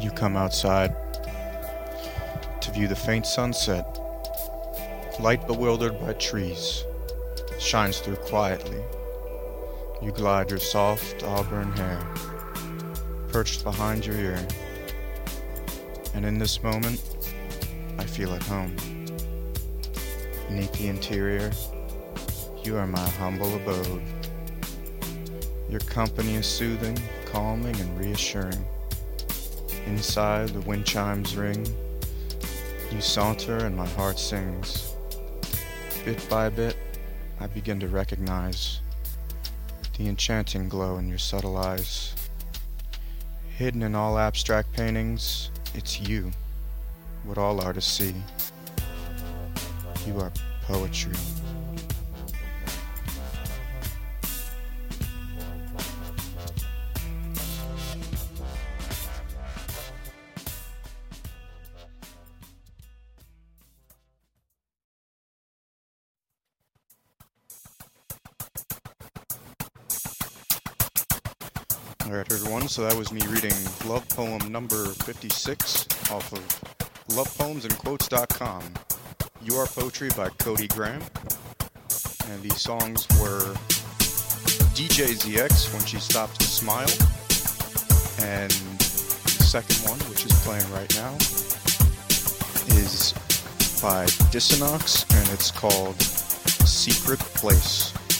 You come outside to view the faint sunset. Light bewildered by trees shines through quietly. You glide your soft auburn hair perched behind your ear. And in this moment, I feel at home. Beneath the interior, you are my humble abode. Your company is soothing, calming, and reassuring. Inside, the wind chimes ring. You saunter and my heart sings. Bit by bit, I begin to recognize the enchanting glow in your subtle eyes. Hidden in all abstract paintings, it's you, what all artists see. You are poetry. Alright everyone, so that was me reading love poem number 56 off of lovepoemsandquotes.com. You Are Poetry by Cody Graham. And these songs were DJ ZX, When She Stops to Smile. And the second one, which is playing right now, is by Dissonance, and it's called Secret Place.